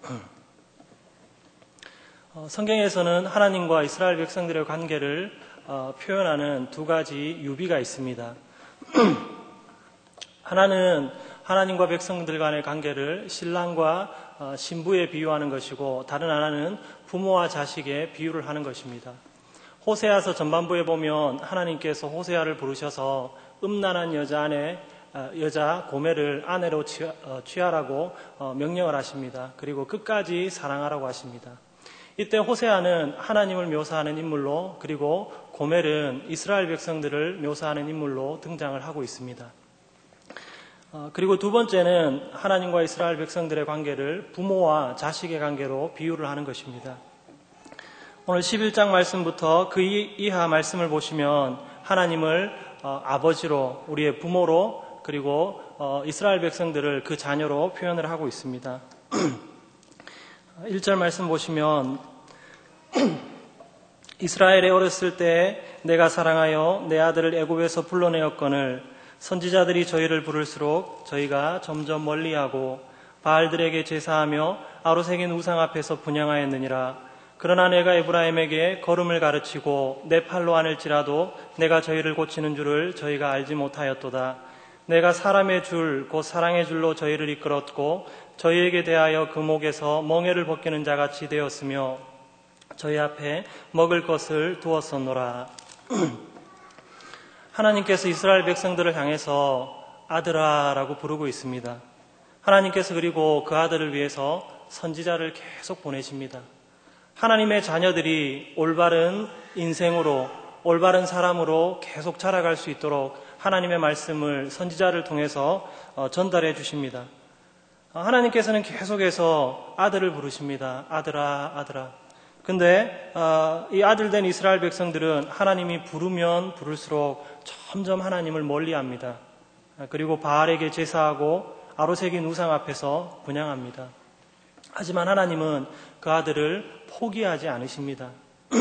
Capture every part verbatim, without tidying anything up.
어, 성경에서는 하나님과 이스라엘 백성들의 관계를 어, 표현하는 두 가지 유비가 있습니다. 하나는 하나님과 백성들 간의 관계를 신랑과 어, 신부에 비유하는 것이고, 다른 하나는 부모와 자식에 비유를 하는 것입니다. 호세아서 전반부에 보면 하나님께서 호세아를 부르셔서 음란한 여자 아내, 여자 고멜을 아내로 취하라고 명령을 하십니다. 그리고 끝까지 사랑하라고 하십니다. 이때 호세아는 하나님을 묘사하는 인물로, 그리고 고멜은 이스라엘 백성들을 묘사하는 인물로 등장을 하고 있습니다. 그리고 두 번째는 하나님과 이스라엘 백성들의 관계를 부모와 자식의 관계로 비유를 하는 것입니다. 오늘 십일 장 말씀부터 그 이하 말씀을 보시면 하나님을 아버지로, 우리의 부모로, 그리고 이스라엘 백성들을 그 자녀로 표현을 하고 있습니다. 일 절 말씀 보시면 이스라엘에 어렸을 때 내가 사랑하여 내 아들을 애굽에서 불러내었거늘 선지자들이 저희를 부를수록 저희가 점점 멀리하고 바알들에게 제사하며 아로새긴 우상 앞에서 분향하였느니라. 그러나 내가 에브라임에게 걸음을 가르치고 내 팔로 안을지라도 내가 저희를 고치는 줄을 저희가 알지 못하였도다. 내가 사람의 줄 곧 사랑의 줄로 저희를 이끌었고 저희에게 대하여 그 목에서 멍에를 벗기는 자같이 되었으며 저희 앞에 먹을 것을 두었었노라. 하나님께서 이스라엘 백성들을 향해서 아들아라고 부르고 있습니다. 하나님께서 그리고 그 아들을 위해서 선지자를 계속 보내십니다. 하나님의 자녀들이 올바른 인생으로, 올바른 사람으로 계속 자라갈 수 있도록 하나님의 말씀을 선지자를 통해서 전달해 주십니다. 하나님께서는 계속해서 아들을 부르십니다. 아들아, 아들아. 근데 이 아들 된 이스라엘 백성들은 하나님이 부르면 부를수록 점점 하나님을 멀리합니다. 그리고 바알에게 제사하고 아로새긴 우상 앞에서 분향합니다. 하지만 하나님은 그 아들을 포기하지 않으십니다.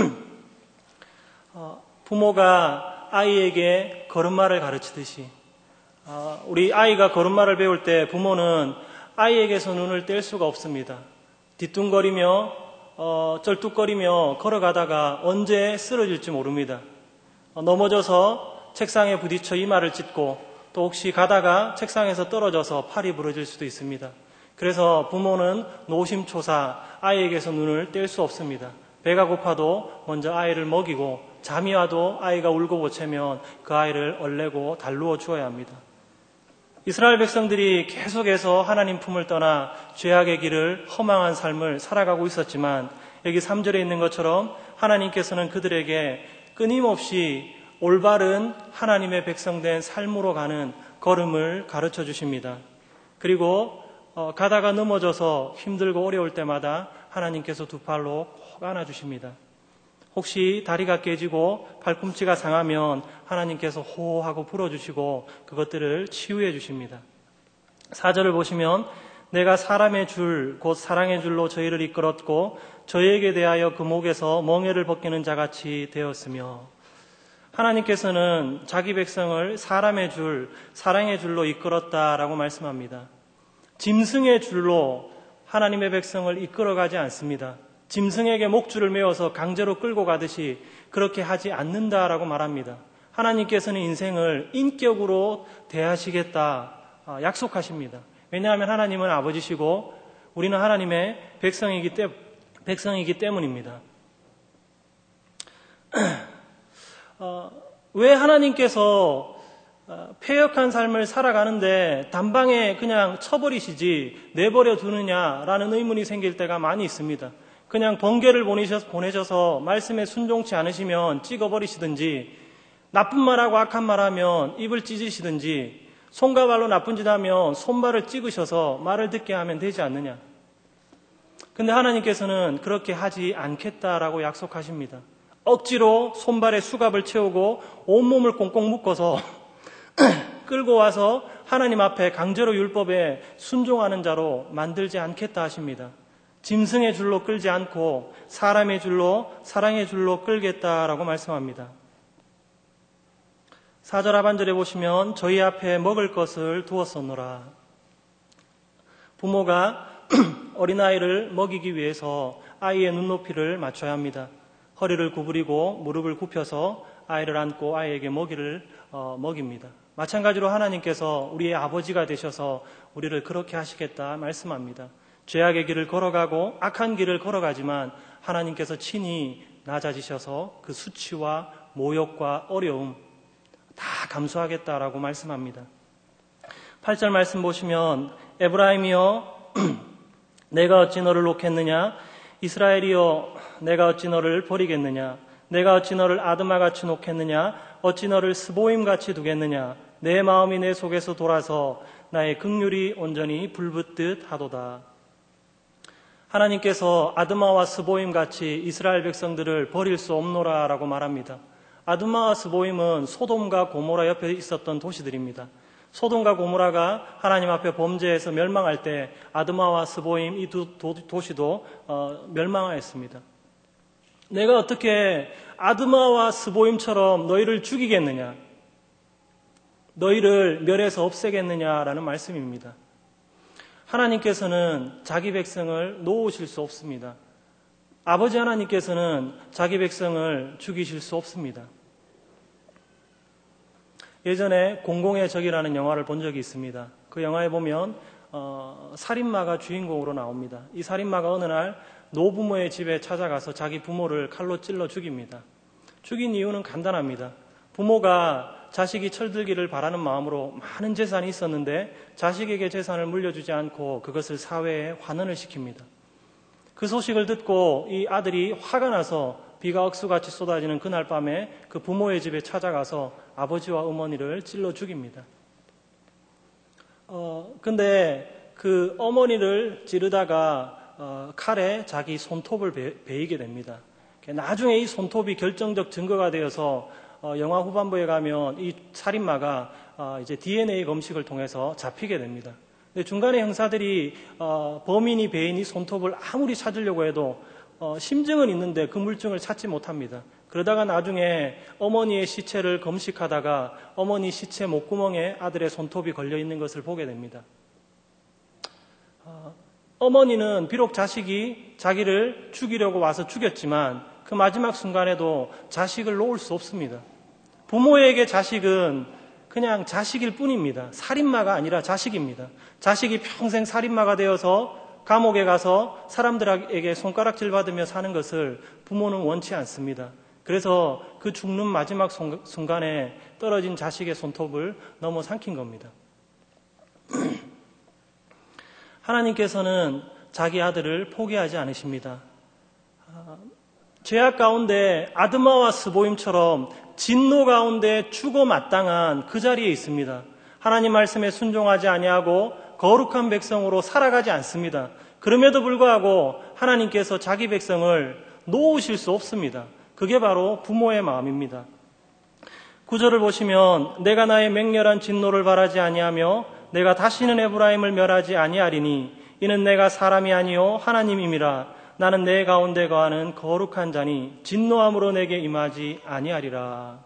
부모가 아이에게 걸음마를 가르치듯이 우리 아이가 걸음마를 배울 때 부모는 아이에게서 눈을 뗄 수가 없습니다. 뒤뚱거리며 어, 쩔뚝거리며 걸어가다가 언제 쓰러질지 모릅니다. 어, 넘어져서 책상에 부딪혀 이마를 찢고 또 혹시 가다가 책상에서 떨어져서 팔이 부러질 수도 있습니다. 그래서 부모는 노심초사 아이에게서 눈을 뗄 수 없습니다. 배가 고파도 먼저 아이를 먹이고 잠이 와도 아이가 울고 보채면 그 아이를 얼레고 달루어 주어야 합니다. 이스라엘 백성들이 계속해서 하나님 품을 떠나 죄악의 길을 허망한 삶을 살아가고 있었지만 여기 삼 절에 있는 것처럼 하나님께서는 그들에게 끊임없이 올바른 하나님의 백성된 삶으로 가는 걸음을 가르쳐 주십니다. 그리고 어, 가다가 넘어져서 힘들고 어려울 때마다 하나님께서 두 팔로 꼭 안아주십니다. 혹시 다리가 깨지고 팔꿈치가 상하면 하나님께서 호호하고 불어주시고 그것들을 치유해 주십니다. 사 절을 보시면 내가 사람의 줄 곧 사랑의 줄로 저희를 이끌었고 저희에게 대하여 그 목에서 멍에를 벗기는 자같이 되었으며, 하나님께서는 자기 백성을 사람의 줄, 사랑의 줄로 이끌었다라고 말씀합니다. 짐승의 줄로 하나님의 백성을 이끌어가지 않습니다. 짐승에게 목줄을 메어서 강제로 끌고 가듯이 그렇게 하지 않는다라고 말합니다. 하나님께서는 인생을 인격으로 대하시겠다 약속하십니다. 왜냐하면 하나님은 아버지시고 우리는 하나님의 백성이기, 때, 백성이기 때문입니다. 어, 왜 하나님께서 패역한 삶을 살아가는데 단방에 그냥 쳐버리시지 내버려 두느냐라는 의문이 생길 때가 많이 있습니다. 그냥 번개를 보내셔서 말씀에 순종치 않으시면 찍어버리시든지, 나쁜 말하고 악한 말하면 입을 찢으시든지, 손과 발로 나쁜 짓 하면 손발을 찍으셔서 말을 듣게 하면 되지 않느냐. 근데 하나님께서는 그렇게 하지 않겠다라고 약속하십니다. 억지로 손발에 수갑을 채우고 온몸을 꽁꽁 묶어서 끌고 와서 하나님 앞에 강제로 율법에 순종하는 자로 만들지 않겠다 하십니다. 짐승의 줄로 끌지 않고 사람의 줄로, 사랑의 줄로 끌겠다라고 말씀합니다. 사 절 하반절에 보시면 저희 앞에 먹을 것을 두었었노라. 부모가 어린아이를 먹이기 위해서 아이의 눈높이를 맞춰야 합니다. 허리를 구부리고 무릎을 굽혀서 아이를 안고 아이에게 먹이를 어, 먹입니다. 마찬가지로 하나님께서 우리의 아버지가 되셔서 우리를 그렇게 하시겠다 말씀합니다. 죄악의 길을 걸어가고 악한 길을 걸어가지만 하나님께서 친히 낮아지셔서 그 수치와 모욕과 어려움 다 감수하겠다라고 말씀합니다. 팔 절 말씀 보시면 에브라임이여 내가 어찌 너를 놓겠느냐, 이스라엘이여 내가 어찌 너를 버리겠느냐, 내가 어찌 너를 아드마같이 놓겠느냐, 어찌 너를 스보임같이 두겠느냐, 내 마음이 내 속에서 돌아서 나의 긍휼이 온전히 불붙듯 하도다. 하나님께서 아드마와 스보임같이 이스라엘 백성들을 버릴 수 없노라 라고 말합니다. 아드마와 스보임은 소돔과 고모라 옆에 있었던 도시들입니다. 소돔과 고모라가 하나님 앞에 범죄해서 멸망할 때 아드마와 스보임 이 두 도시도 어, 멸망하였습니다. 내가 어떻게 아드마와 스보임처럼 너희를 죽이겠느냐, 너희를 멸해서 없애겠느냐라는 말씀입니다. 하나님께서는 자기 백성을 놓으실 수 없습니다. 아버지 하나님께서는 자기 백성을 죽이실 수 없습니다. 예전에 공공의 적이라는 영화를 본 적이 있습니다. 그 영화에 보면 어, 살인마가 주인공으로 나옵니다. 이 살인마가 어느 날 노부모의 집에 찾아가서 자기 부모를 칼로 찔러 죽입니다. 죽인 이유는 간단합니다. 부모가 자식이 철들기를 바라는 마음으로 많은 재산이 있었는데 자식에게 재산을 물려주지 않고 그것을 사회에 환원을 시킵니다. 그 소식을 듣고 이 아들이 화가 나서 비가 억수같이 쏟아지는 그날 밤에 그 부모의 집에 찾아가서 아버지와 어머니를 찔러 죽입니다. 어, 근데 그 어머니를 찌르다가 어, 칼에 자기 손톱을 베, 베이게 됩니다. 나중에 이 손톱이 결정적 증거가 되어서 어, 영화 후반부에 가면 이 살인마가 어, 이제 디엔에이 검식을 통해서 잡히게 됩니다. 근데 중간에 형사들이 어, 범인이 베인 이 손톱을 아무리 찾으려고 해도 어, 심증은 있는데 그 물증을 찾지 못합니다. 그러다가 나중에 어머니의 시체를 검식하다가 어머니 시체 목구멍에 아들의 손톱이 걸려 있는 것을 보게 됩니다. 어, 어머니는 비록 자식이 자기를 죽이려고 와서 죽였지만 그 마지막 순간에도 자식을 놓을 수 없습니다. 부모에게 자식은 그냥 자식일 뿐입니다. 살인마가 아니라 자식입니다. 자식이 평생 살인마가 되어서 감옥에 가서 사람들에게 손가락질 받으며 사는 것을 부모는 원치 않습니다. 그래서 그 죽는 마지막 순간에 떨어진 자식의 손톱을 넘어 삼킨 겁니다. 하나님께서는 자기 아들을 포기하지 않으십니다. 죄악 가운데 아드마와 스보임처럼 진노 가운데 죽어 마땅한 그 자리에 있습니다. 하나님 말씀에 순종하지 아니하고 거룩한 백성으로 살아가지 않습니다. 그럼에도 불구하고 하나님께서 자기 백성을 놓으실 수 없습니다. 그게 바로 부모의 마음입니다. 구절을 보시면 내가 나의 맹렬한 진노를 바라지 아니하며 내가 다시는 에브라임을 멸하지 아니하리니 이는 내가 사람이 아니요 하나님임이라. 나는 내 가운데 거하는 거룩한 자니 진노함으로 내게 임하지 아니하리라.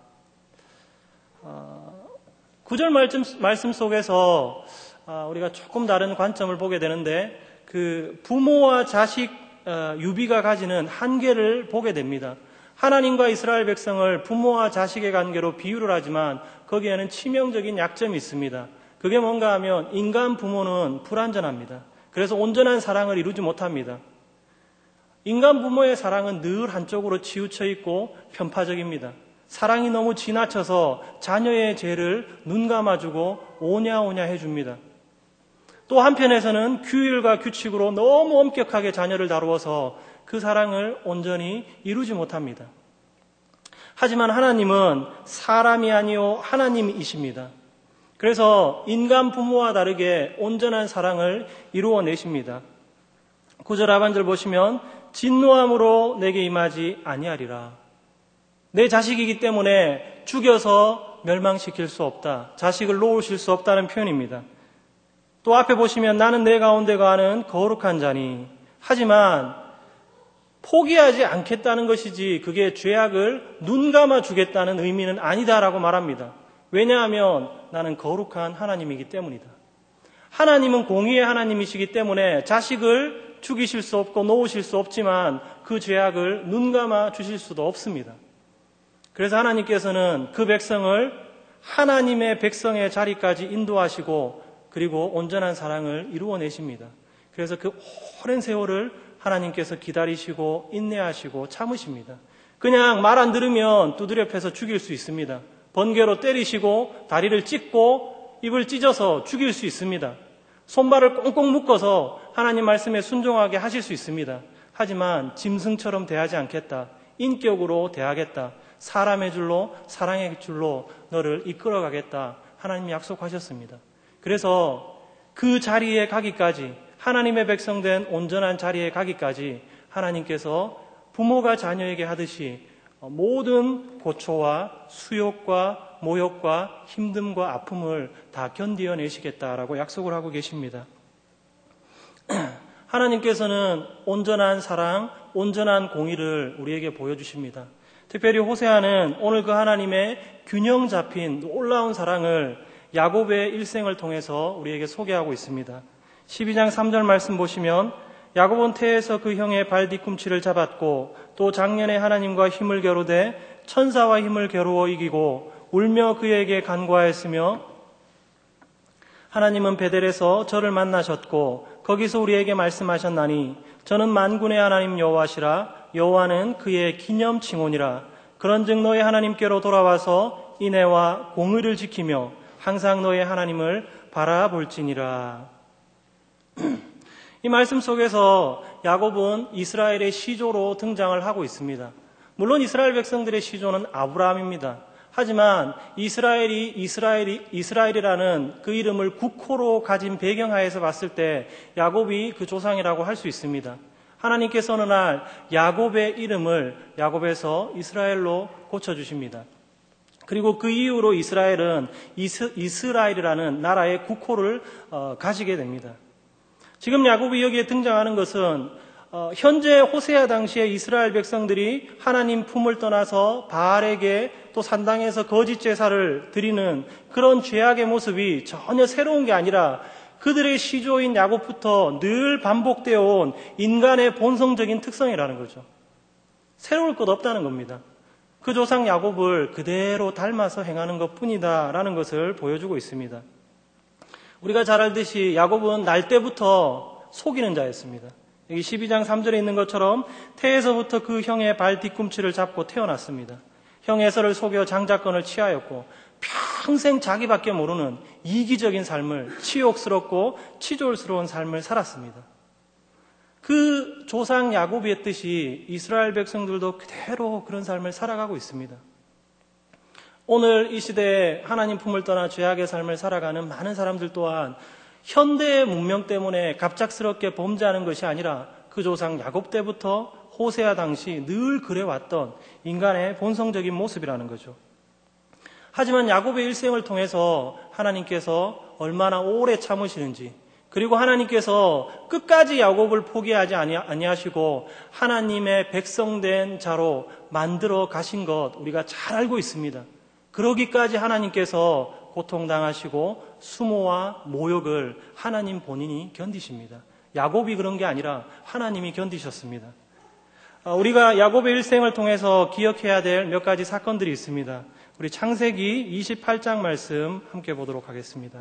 구절 말씀 속에서 우리가 조금 다른 관점을 보게 되는데 그 부모와 자식 유비가 가지는 한계를 보게 됩니다. 하나님과 이스라엘 백성을 부모와 자식의 관계로 비유를 하지만 거기에는 치명적인 약점이 있습니다. 그게 뭔가 하면 인간 부모는 불완전합니다. 그래서 온전한 사랑을 이루지 못합니다. 인간 부모의 사랑은 늘 한쪽으로 치우쳐 있고 편파적입니다. 사랑이 너무 지나쳐서 자녀의 죄를 눈 감아주고 오냐오냐 해줍니다. 또 한편에서는 규율과 규칙으로 너무 엄격하게 자녀를 다루어서 그 사랑을 온전히 이루지 못합니다. 하지만 하나님은 사람이 아니요 하나님이십니다. 그래서 인간 부모와 다르게 온전한 사랑을 이루어내십니다. 구절 하반절 보시면 진노함으로 내게 임하지 아니하리라. 내 자식이기 때문에 죽여서 멸망시킬 수 없다. 자식을 놓으실 수 없다는 표현입니다. 또 앞에 보시면 나는 내 가운데 거하는 거룩한 자니. 하지만 포기하지 않겠다는 것이지 그게 죄악을 눈 감아 주겠다는 의미는 아니다라고 말합니다. 왜냐하면 나는 거룩한 하나님이기 때문이다. 하나님은 공의의 하나님이시기 때문에 자식을 죽이실 수 없고 놓으실 수 없지만 그 죄악을 눈감아 주실 수도 없습니다. 그래서 하나님께서는 그 백성을 하나님의 백성의 자리까지 인도하시고 그리고 온전한 사랑을 이루어내십니다. 그래서 그 오랜 세월을 하나님께서 기다리시고 인내하시고 참으십니다. 그냥 말 안 들으면 두드려 패서 죽일 수 있습니다. 번개로 때리시고 다리를 찢고 입을 찢어서 죽일 수 있습니다. 손발을 꽁꽁 묶어서 하나님 말씀에 순종하게 하실 수 있습니다. 하지만 짐승처럼 대하지 않겠다. 인격으로 대하겠다. 사람의 줄로 사랑의 줄로 너를 이끌어가겠다. 하나님이 약속하셨습니다. 그래서 그 자리에 가기까지 하나님의 백성된 온전한 자리에 가기까지 하나님께서 부모가 자녀에게 하듯이 모든 고초와 수욕과 모욕과 힘듦과 아픔을 다 견디어내시겠다라고 약속을 하고 계십니다. 하나님께서는 온전한 사랑, 온전한 공의를 우리에게 보여주십니다. 특별히 호세아는 오늘 그 하나님의 균형 잡힌 놀라운 사랑을 야곱의 일생을 통해서 우리에게 소개하고 있습니다. 십이 장 삼 절 말씀 보시면 야곱은 태에서 그 형의 발 뒤꿈치를 잡았고 또 작년에 하나님과 힘을 겨루되 천사와 힘을 겨루어 이기고 울며 그에게 간구하였으며 하나님은 베델에서 저를 만나셨고 거기서 우리에게 말씀하셨나니 저는 만군의 하나님 여호와시라 여호와는 그의 기념 칭호니라. 그런즉 너의 하나님께로 돌아와서 인애와 공의를 지키며 항상 너의 하나님을 바라볼지니라. 이 말씀 속에서 야곱은 이스라엘의 시조로 등장을 하고 있습니다. 물론 이스라엘 백성들의 시조는 아브라함입니다. 하지만 이스라엘이 이스라엘이 이스라엘이라는 그 이름을 국호로 가진 배경하에서 봤을 때 야곱이 그 조상이라고 할 수 있습니다. 하나님께서 어느 날 야곱의 이름을 야곱에서 이스라엘로 고쳐주십니다. 그리고 그 이후로 이스라엘은 이스, 이스라엘이라는 나라의 국호를 어, 가지게 됩니다. 지금 야곱이 여기에 등장하는 것은 어, 현재 호세아 당시에 이스라엘 백성들이 하나님 품을 떠나서 바알에게 또 산당에서 거짓 제사를 드리는 그런 죄악의 모습이 전혀 새로운 게 아니라 그들의 시조인 야곱부터 늘 반복되어 온 인간의 본성적인 특성이라는 거죠. 새로울 것 없다는 겁니다. 그 조상 야곱을 그대로 닮아서 행하는 것뿐이다라는 것을 보여주고 있습니다. 우리가 잘 알듯이 야곱은 날 때부터 속이는 자였습니다. 여기 십이 장 삼 절에 있는 것처럼 태에서부터 그 형의 발 뒤꿈치를 잡고 태어났습니다. 형 에서를 속여 장자권을 취하였고 평생 자기밖에 모르는 이기적인 삶을, 치욕스럽고 치졸스러운 삶을 살았습니다. 그 조상 야곱이 했듯이 이스라엘 백성들도 그대로 그런 삶을 살아가고 있습니다. 오늘 이 시대에 하나님 품을 떠나 죄악의 삶을 살아가는 많은 사람들 또한 현대의 문명 때문에 갑작스럽게 범죄하는 것이 아니라 그 조상 야곱 때부터 호세아 당시 늘 그래왔던 인간의 본성적인 모습이라는 거죠. 하지만 야곱의 일생을 통해서 하나님께서 얼마나 오래 참으시는지, 그리고 하나님께서 끝까지 야곱을 포기하지 아니하시고 하나님의 백성된 자로 만들어 가신 것 우리가 잘 알고 있습니다. 그러기까지 하나님께서 고통당하시고 수모와 모욕을 하나님 본인이 견디십니다. 야곱이 그런 게 아니라 하나님이 견디셨습니다. 우리가 야곱의 일생을 통해서 기억해야 될 몇 가지 사건들이 있습니다. 우리 창세기 이십팔 장 말씀 함께 보도록 하겠습니다.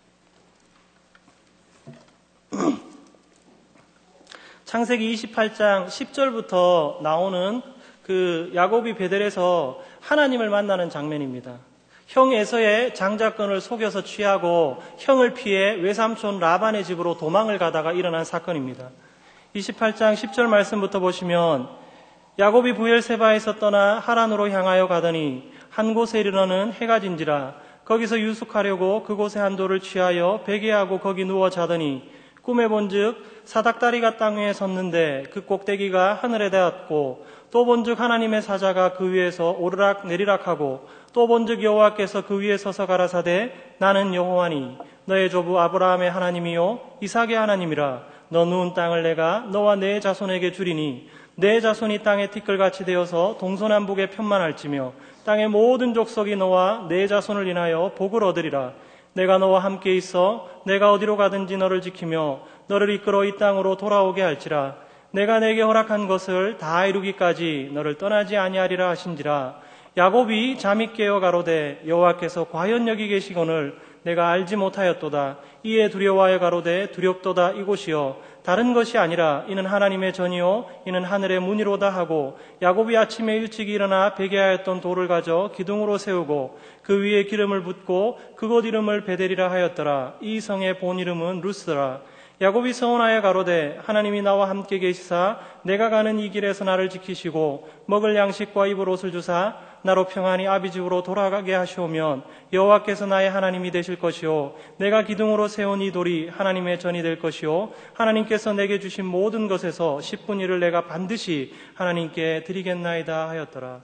창세기 이십팔 장 십 절부터 나오는 그 야곱이 베델에서 하나님을 만나는 장면입니다. 형 에서의 장자권을 속여서 취하고 형을 피해 외삼촌 라반의 집으로 도망을 가다가 일어난 사건입니다. 이십팔 장 십 절 말씀부터 보시면 야곱이 부엘세바에서 떠나 하란으로 향하여 가더니 한 곳에 이르러는 해가 진지라 거기서 유숙하려고 그곳에 한 돌을 취하여 베개하고 거기 누워 자더니 꿈에 본즉 사닥다리가 땅 위에 섰는데 그 꼭대기가 하늘에 닿았고 또 본즉 하나님의 사자가 그 위에서 오르락 내리락하고 또 본즉 여호와께서 그 위에 서서 가라사대 나는 여호와니 너의 조부 아브라함의 하나님이요 이삭의 하나님이라 너 누운 땅을 내가 너와 내 자손에게 주리니 내 자손이 땅의 티끌같이 되어서 동서남북에 편만할지며 땅의 모든 족속이 너와 내 자손을 인하여 복을 얻으리라. 내가 너와 함께 있어 내가 어디로 가든지 너를 지키며 너를 이끌어 이 땅으로 돌아오게 할지라. 내가 내게 허락한 것을 다 이루기까지 너를 떠나지 아니하리라 하신지라. 야곱이 잠이 깨어 가로되 여호와께서 과연 여기 계시거늘 내가 알지 못하였도다. 이에 두려워하여 가로되 두렵도다 이곳이요 다른 것이 아니라 이는 하나님의 전이요 이는 하늘의 문이로다 하고, 야곱이 아침에 일찍 일어나 베개하였던 돌을 가져 기둥으로 세우고 그 위에 기름을 붓고 그곳 이름을 베델이라 하였더라. 이 성의 본 이름은 루스더라. 야곱이 서원하여 가로되 하나님이 나와 함께 계시사 내가 가는 이 길에서 나를 지키시고 먹을 양식과 입을 옷을 주사 나로 평안히 아비 집으로 돌아가게 하시오면 여호와께서 나의 하나님이 되실 것이요 내가 기둥으로 세운 이 돌이 하나님의 전이 될 것이요 하나님께서 내게 주신 모든 것에서 십분의 일을 내가 반드시 하나님께 드리겠나이다 하였더라.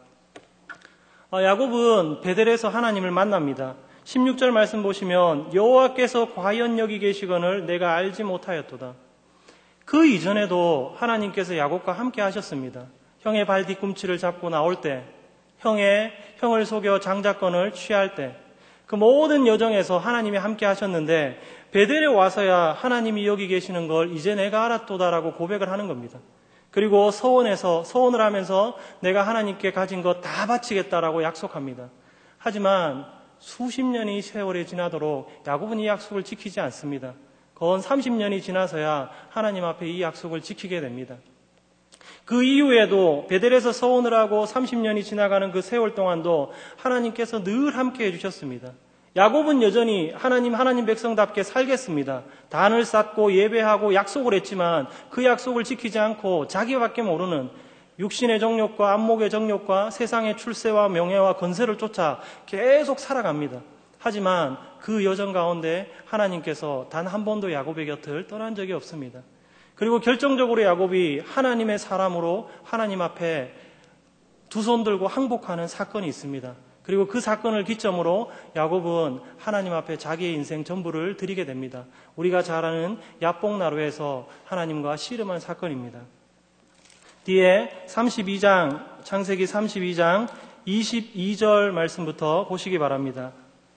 야곱은 베델에서 하나님을 만납니다. 십육 절 말씀 보시면 여호와께서 과연 여기 계시거늘 내가 알지 못하였도다. 그 이전에도 하나님께서 야곱과 함께 하셨습니다. 형의 발 뒤꿈치를 잡고 나올 때, 형의 형을 속여 장자권을 취할 때, 그 모든 여정에서 하나님이 함께 하셨는데 베델에 와서야 하나님이 여기 계시는 걸 이제 내가 알았도다라고 고백을 하는 겁니다. 그리고 서원에서 서원을 하면서 내가 하나님께 가진 것 다 바치겠다라고 약속합니다. 하지만 수십 년이 세월이 지나도록 야곱은 이 약속을 지키지 않습니다. 건 삼십 년이 지나서야 하나님 앞에 이 약속을 지키게 됩니다. 그 이후에도 베델에서 서원을 하고 삼십 년이 지나가는 그 세월 동안도 하나님께서 늘 함께 해주셨습니다. 야곱은 여전히 하나님 하나님 백성답게 살겠습니다. 단을 쌓고 예배하고 약속을 했지만 그 약속을 지키지 않고 자기밖에 모르는 육신의 정욕과 안목의 정욕과 세상의 출세와 명예와 건세를 쫓아 계속 살아갑니다. 하지만 그 여정 가운데 하나님께서 단 한 번도 야곱의 곁을 떠난 적이 없습니다. 그리고 결정적으로 야곱이 하나님의 사람으로 하나님 앞에 두 손 들고 항복하는 사건이 있습니다. 그리고 그 사건을 기점으로 야곱은 하나님 앞에 자기의 인생 전부를 드리게 됩니다. 우리가 잘 아는 야복나루에서 하나님과 씨름한 사건입니다. 뒤에 삼십이 장, 창세기 삼십이 장 이십이 절 말씀부터 보시기 바랍니다.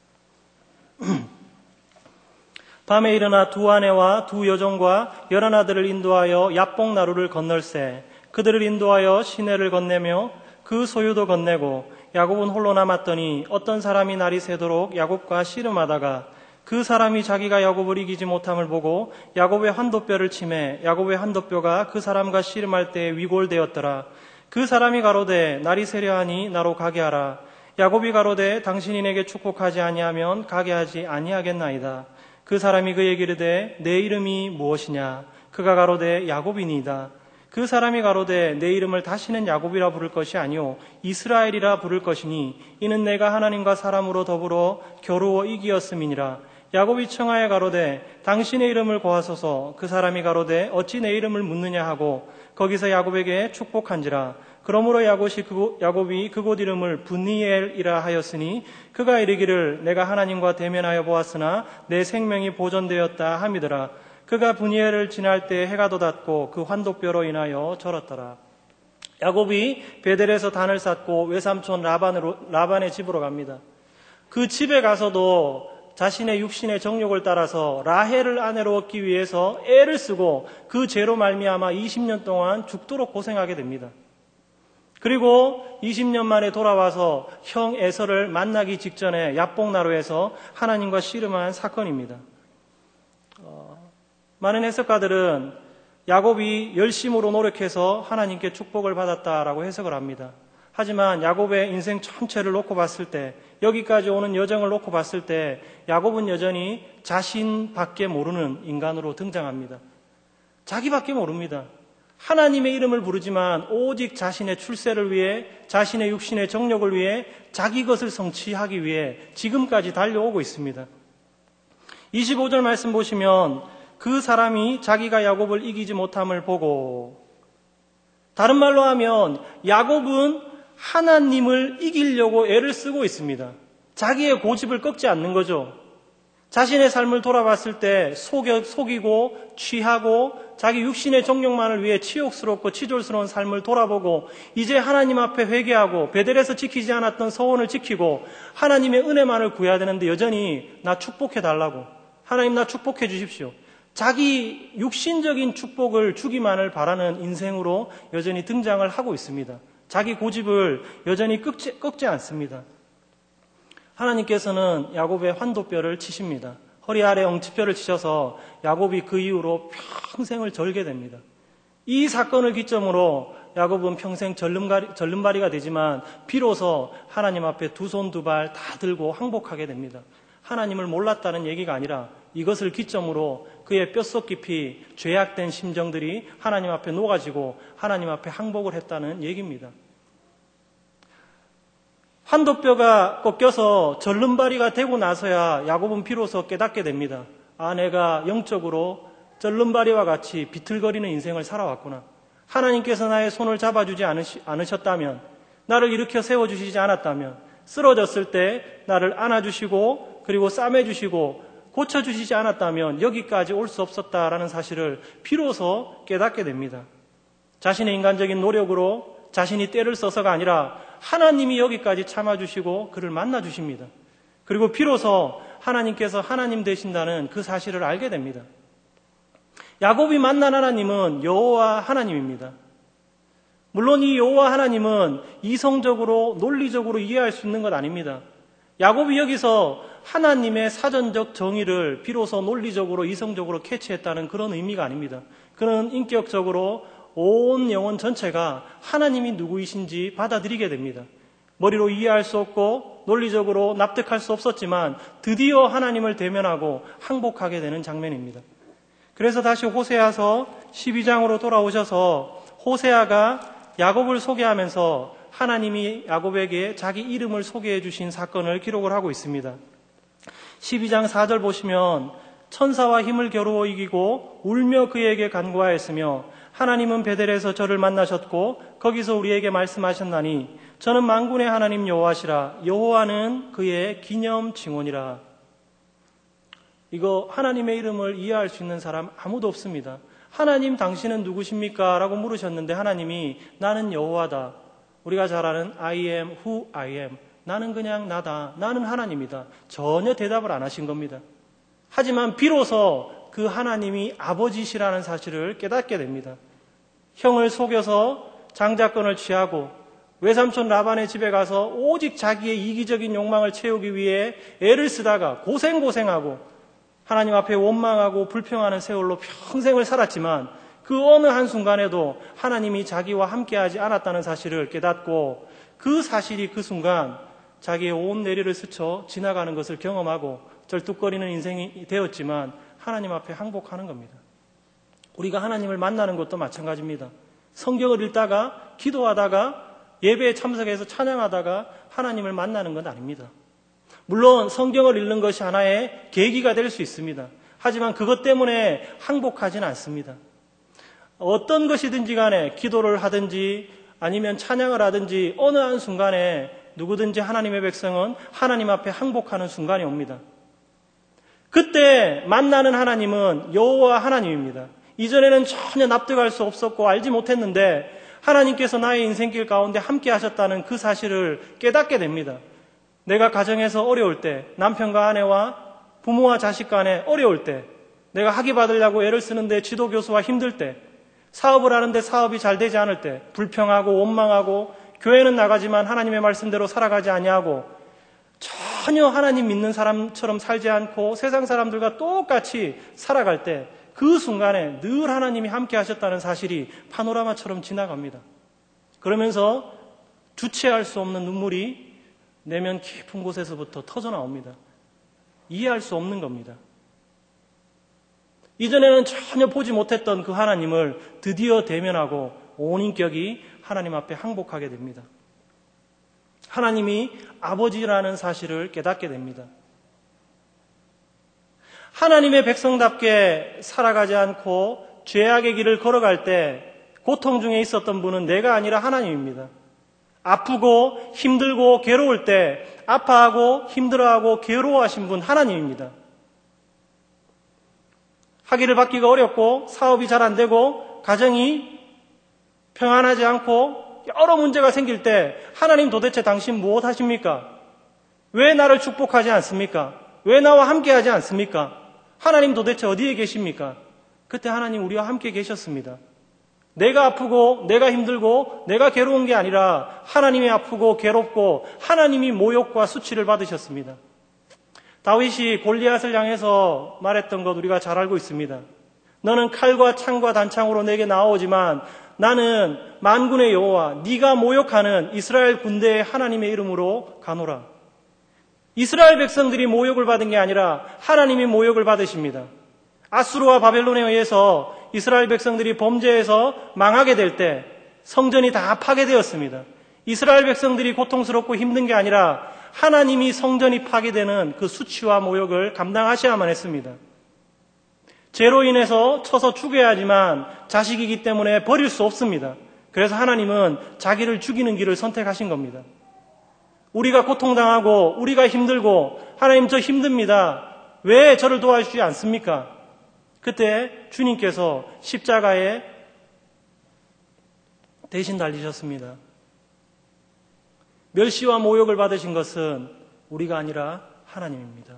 밤에 일어나 두 아내와 두 여종과 열한 아들을 인도하여 야복나루를 건널세. 그들을 인도하여 시내를 건네며 그 소유도 건네고 야곱은 홀로 남았더니 어떤 사람이 날이 새도록 야곱과 씨름하다가 그 사람이 자기가 야곱을 이기지 못함을 보고 야곱의 환도뼈를 치매 야곱의 환도뼈가 그 사람과 씨름할 때 위골되었더라. 그 사람이 가로되 날이 새려하니 나로 가게 하라. 야곱이 가로되 당신이 내게 축복하지 아니하면 가게 하지 아니하겠나이다. 그 사람이 그에게 이르되 내 이름이 무엇이냐? 그가 가로되 야곱이니이다. 그 사람이 가로되 내 이름을 다시는 야곱이라 부를 것이 아니오 이스라엘이라 부를 것이니 이는 내가 하나님과 사람으로 더불어 겨루어 이기었음이니라. 야곱이 청하여 가로되 당신의 이름을 고하소서. 그 사람이 가로되 어찌 내 이름을 묻느냐 하고 거기서 야곱에게 축복한지라. 그러므로 야곱이 그곳, 야곱이 그곳 이름을 분니엘이라 하였으니 그가 이르기를 내가 하나님과 대면하여 보았으나 내 생명이 보존되었다 함이더라. 그가 분니엘을 지날 때 해가 돋았고 그 환도뼈로 인하여 절었더라. 야곱이 베델에서 단을 쌓고 외삼촌 라반으로, 라반의 집으로 갑니다. 그 집에 가서도 자신의 육신의 정욕을 따라서 라헬을 아내로 얻기 위해서 애를 쓰고 그 죄로 말미암아 이십 년 동안 죽도록 고생하게 됩니다. 그리고 이십 년 만에 돌아와서 형 에서를 만나기 직전에 야복나루에서 하나님과 씨름한 사건입니다. 어, 많은 해석가들은 야곱이 열심으로 노력해서 하나님께 축복을 받았다라고 해석을 합니다. 하지만 야곱의 인생 전체를 놓고 봤을 때, 여기까지 오는 여정을 놓고 봤을 때 야곱은 여전히 자신밖에 모르는 인간으로 등장합니다. 자기밖에 모릅니다. 하나님의 이름을 부르지만 오직 자신의 출세를 위해, 자신의 육신의 정욕을 위해, 자기 것을 성취하기 위해 지금까지 달려오고 있습니다. 이십오 절 말씀 보시면 그 사람이 자기가 야곱을 이기지 못함을 보고, 다른 말로 하면 야곱은 하나님을 이기려고 애를 쓰고 있습니다. 자기의 고집을 꺾지 않는 거죠. 자신의 삶을 돌아봤을 때 속여, 속이고 취하고 자기 육신의 정욕만을 위해 치욕스럽고 치졸스러운 삶을 돌아보고 이제 하나님 앞에 회개하고 베델에서 지키지 않았던 서원을 지키고 하나님의 은혜만을 구해야 되는데 여전히 나 축복해 달라고, 하나님 나 축복해 주십시오, 자기 육신적인 축복을 주기만을 바라는 인생으로 여전히 등장을 하고 있습니다. 자기 고집을 여전히 꺾지, 꺾지 않습니다. 하나님께서는 야곱의 환도뼈를 치십니다. 허리 아래 엉치뼈를 치셔서 야곱이 그 이후로 평생을 절게 됩니다. 이 사건을 기점으로 야곱은 평생 절름가리, 절름발이가 되지만 비로소 하나님 앞에 두 손 두 발 다 들고 항복하게 됩니다. 하나님을 몰랐다는 얘기가 아니라 이것을 기점으로 그의 뼛속 깊이 죄악된 심정들이 하나님 앞에 녹아지고 하나님 앞에 항복을 했다는 얘기입니다. 환도뼈가 꺾여서 절름발이가 되고 나서야 야곱은 비로소 깨닫게 됩니다. 아, 내가 영적으로 절름발이와 같이 비틀거리는 인생을 살아왔구나. 하나님께서 나의 손을 잡아주지 않으셨다면, 나를 일으켜 세워주시지 않았다면, 쓰러졌을 때 나를 안아주시고 그리고 싸매주시고 고쳐주시지 않았다면 여기까지 올 수 없었다라는 사실을 비로소 깨닫게 됩니다. 자신의 인간적인 노력으로 자신이 때를 써서가 아니라 하나님이 여기까지 참아주시고 그를 만나주십니다. 그리고 비로소 하나님께서 하나님 되신다는 그 사실을 알게 됩니다. 야곱이 만난 하나님은 여호와 하나님입니다. 물론 이 여호와 하나님은 이성적으로 논리적으로 이해할 수 있는 것 아닙니다. 야곱이 여기서 하나님의 사전적 정의를 비로소 논리적으로 이성적으로 캐치했다는 그런 의미가 아닙니다. 그는 인격적으로 온 영혼 전체가 하나님이 누구이신지 받아들이게 됩니다. 머리로 이해할 수 없고 논리적으로 납득할 수 없었지만 드디어 하나님을 대면하고 항복하게 되는 장면입니다. 그래서 다시 호세아서 십이 장으로 돌아오셔서 호세아가 야곱을 소개하면서 하나님이 야곱에게 자기 이름을 소개해 주신 사건을 기록을 하고 있습니다. 십이 장 사 절 보시면 천사와 힘을 겨루어 이기고 울며 그에게 간구하였으며 하나님은 베델에서 저를 만나셨고 거기서 우리에게 말씀하셨나니 저는 만군의 하나님 여호와시라. 여호와는 그의 기념 징언이라. 이거 하나님의 이름을 이해할 수 있는 사람 아무도 없습니다. 하나님 당신은 누구십니까? 라고 물으셨는데 하나님이 나는 여호와다. 우리가 잘 아는 I am who I am. 나는 그냥 나다. 나는 하나님이다. 전혀 대답을 안 하신 겁니다. 하지만 비로소 그 하나님이 아버지시라는 사실을 깨닫게 됩니다. 형을 속여서 장자권을 취하고 외삼촌 라반의 집에 가서 오직 자기의 이기적인 욕망을 채우기 위해 애를 쓰다가 고생고생하고 하나님 앞에 원망하고 불평하는 세월로 평생을 살았지만 그 어느 한순간에도 하나님이 자기와 함께하지 않았다는 사실을 깨닫고 그 사실이 그 순간 자기의 온 내리를 스쳐 지나가는 것을 경험하고 절뚝거리는 인생이 되었지만 하나님 앞에 항복하는 겁니다. 우리가 하나님을 만나는 것도 마찬가지입니다. 성경을 읽다가 기도하다가 예배에 참석해서 찬양하다가 하나님을 만나는 건 아닙니다. 물론 성경을 읽는 것이 하나의 계기가 될 수 있습니다. 하지만 그것 때문에 항복하지는 않습니다. 어떤 것이든지 간에 기도를 하든지 아니면 찬양을 하든지 어느 한 순간에 누구든지 하나님의 백성은 하나님 앞에 항복하는 순간이 옵니다. 그때 만나는 하나님은 여호와 하나님입니다. 이전에는 전혀 납득할 수 없었고 알지 못했는데 하나님께서 나의 인생길 가운데 함께 하셨다는 그 사실을 깨닫게 됩니다. 내가 가정에서 어려울 때, 남편과 아내와 부모와 자식 간에 어려울 때, 내가 학위 받으려고 애를 쓰는데 지도교수와 힘들 때, 사업을 하는데 사업이 잘 되지 않을 때, 불평하고 원망하고 교회는 나가지만 하나님의 말씀대로 살아가지 아니하고 전혀 하나님 믿는 사람처럼 살지 않고 세상 사람들과 똑같이 살아갈 때 그 순간에 늘 하나님이 함께 하셨다는 사실이 파노라마처럼 지나갑니다. 그러면서 주체할 수 없는 눈물이 내면 깊은 곳에서부터 터져 나옵니다. 이해할 수 없는 겁니다. 이전에는 전혀 보지 못했던 그 하나님을 드디어 대면하고 온 인격이 하나님 앞에 항복하게 됩니다. 하나님이 아버지라는 사실을 깨닫게 됩니다. 하나님의 백성답게 살아가지 않고 죄악의 길을 걸어갈 때 고통 중에 있었던 분은 내가 아니라 하나님입니다. 아프고 힘들고 괴로울 때 아파하고 힘들어하고 괴로워하신 분 하나님입니다. 학위를 받기가 어렵고 사업이 잘 안 되고 가정이 평안하지 않고 여러 문제가 생길 때 하나님 도대체 당신 무엇 하십니까? 왜 나를 축복하지 않습니까? 왜 나와 함께 하지 않습니까? 하나님 도대체 어디에 계십니까? 그때 하나님 우리와 함께 계셨습니다. 내가 아프고 내가 힘들고 내가 괴로운 게 아니라 하나님이 아프고 괴롭고 하나님이 모욕과 수치를 받으셨습니다. 다윗이 골리앗을 향해서 말했던 것 우리가 잘 알고 있습니다. 너는 칼과 창과 단창으로 내게 나오지만 나는 만군의 여호와 네가 모욕하는 이스라엘 군대의 하나님의 이름으로 가노라. 이스라엘 백성들이 모욕을 받은 게 아니라 하나님이 모욕을 받으십니다. 아수르와 바벨론에 의해서 이스라엘 백성들이 범죄해서 망하게 될 때 성전이 다 파괴되었습니다. 이스라엘 백성들이 고통스럽고 힘든 게 아니라 하나님이 성전이 파괴되는 그 수치와 모욕을 감당하셔야만 했습니다. 죄로 인해서 쳐서 죽여야 하지만 자식이기 때문에 버릴 수 없습니다. 그래서 하나님은 자기를 죽이는 길을 선택하신 겁니다. 우리가 고통당하고 우리가 힘들고 하나님 저 힘듭니다. 왜 저를 도와주지 않습니까? 그때 주님께서 십자가에 대신 달리셨습니다. 멸시와 모욕을 받으신 것은 우리가 아니라 하나님입니다.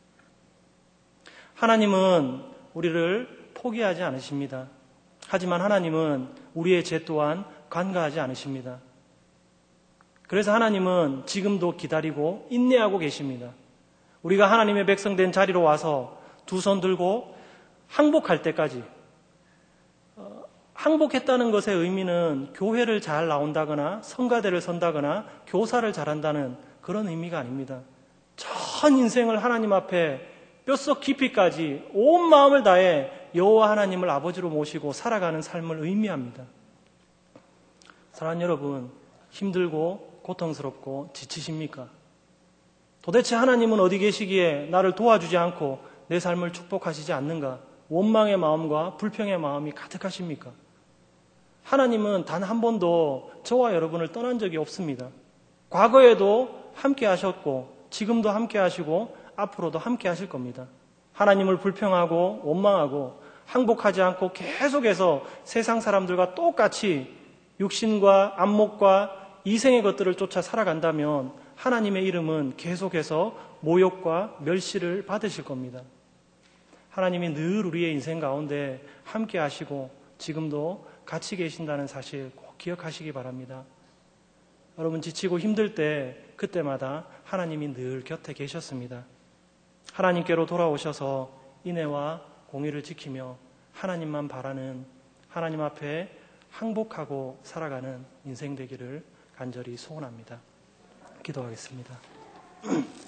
하나님은 우리를 포기하지 않으십니다. 하지만 하나님은 우리의 죄 또한 간과하지 않으십니다. 그래서 하나님은 지금도 기다리고 인내하고 계십니다. 우리가 하나님의 백성 된 자리로 와서 두 손 들고 항복할 때까지, 어, 항복했다는 것의 의미는 교회를 잘 나온다거나 성가대를 선다거나 교사를 잘한다는 그런 의미가 아닙니다. 전 인생을 하나님 앞에 뼛속 깊이까지 온 마음을 다해 여호와 하나님을 아버지로 모시고 살아가는 삶을 의미합니다. 사랑하는 여러분, 힘들고 고통스럽고 지치십니까? 도대체 하나님은 어디 계시기에 나를 도와주지 않고 내 삶을 축복하시지 않는가? 원망의 마음과 불평의 마음이 가득하십니까? 하나님은 단 한 번도 저와 여러분을 떠난 적이 없습니다. 과거에도 함께 하셨고 지금도 함께 하시고 앞으로도 함께 하실 겁니다. 하나님을 불평하고 원망하고 항복하지 않고 계속해서 세상 사람들과 똑같이 육신과 안목과 이생의 것들을 쫓아 살아간다면 하나님의 이름은 계속해서 모욕과 멸시를 받으실 겁니다. 하나님이 늘 우리의 인생 가운데 함께 하시고 지금도 같이 계신다는 사실 꼭 기억하시기 바랍니다. 여러분 지치고 힘들 때 그때마다 하나님이 늘 곁에 계셨습니다. 하나님께로 돌아오셔서 인애와 공의를 지키며 하나님만 바라는 하나님 앞에 항복하고 살아가는 인생 되기를 간절히 소원합니다. 기도하겠습니다.